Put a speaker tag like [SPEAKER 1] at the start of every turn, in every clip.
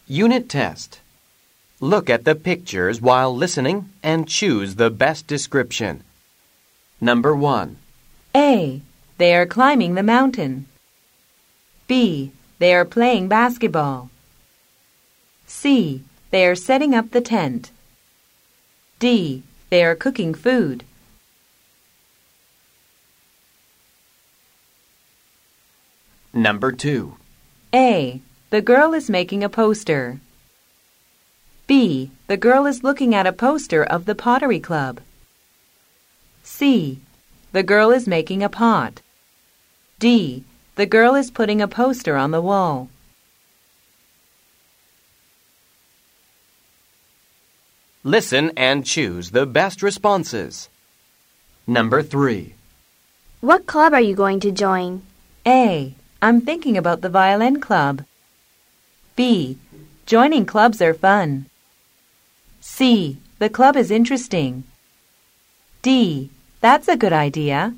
[SPEAKER 1] Unit test. Look at the pictures while listening and choose the best description. Number 1.
[SPEAKER 2] A. They are climbing the mountain. B. They are playing basketball. C. They are setting up the tent. D. They are cooking food.
[SPEAKER 1] Number 2.
[SPEAKER 2] A. The girl is making a poster. B. The girl is looking at a poster of the Pottery Club. C. The girl is making a pot. D. The girl is putting a poster on the wall.
[SPEAKER 1] Listen and choose the best responses. Number 3.
[SPEAKER 3] What club are you going to join?
[SPEAKER 2] A. I'm thinking about the violin club. B. Joining clubs are fun. C. The club is interesting. D. That's a good idea.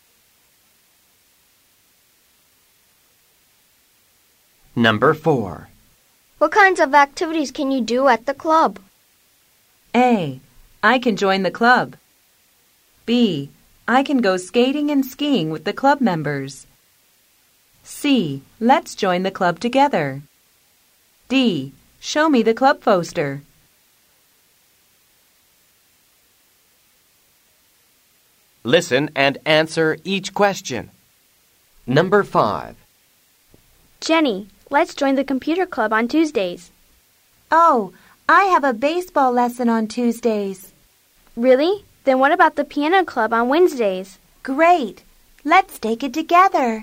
[SPEAKER 1] Number 4.
[SPEAKER 3] What kinds of activities can you do at the club?
[SPEAKER 2] A. I can join the club. B. I can go skating and skiing with the club members. C. Let's join the club together. D. Show me the club poster.
[SPEAKER 1] Listen and answer each question. Number 5.
[SPEAKER 3] Jenny, let's join the computer club on Tuesdays.
[SPEAKER 4] Oh, I have a baseball lesson on Tuesdays.
[SPEAKER 3] Really? Then what about the piano club on Wednesdays?
[SPEAKER 4] Great. Let's take it together.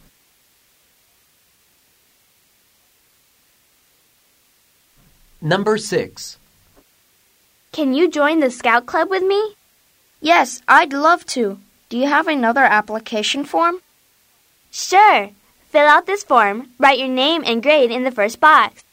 [SPEAKER 1] Number 6.
[SPEAKER 3] Can you join the Scout Club with me?
[SPEAKER 5] Yes, I'd love to. Do you have another application form?
[SPEAKER 3] Sure. Fill out this form, write your name and grade in the first box.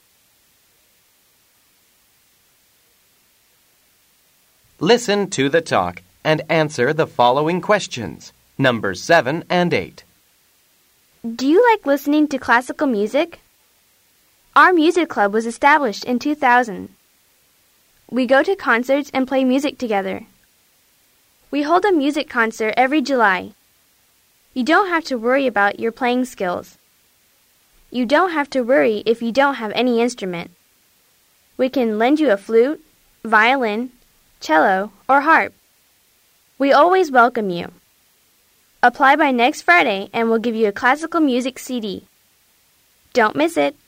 [SPEAKER 1] Listen to the talk and answer the following questions. Numbers 7 and 8.
[SPEAKER 3] Do you like listening to classical music? Our music club was established in 2000. We go to concerts and play music together. We hold a music concert every July. You don't have to worry about your playing skills. You don't have to worry if you don't have any instrument. We can lend you a flute, violin, cello, or harp. We always welcome you. Apply by next Friday and we'll give you a classical music CD. Don't miss it.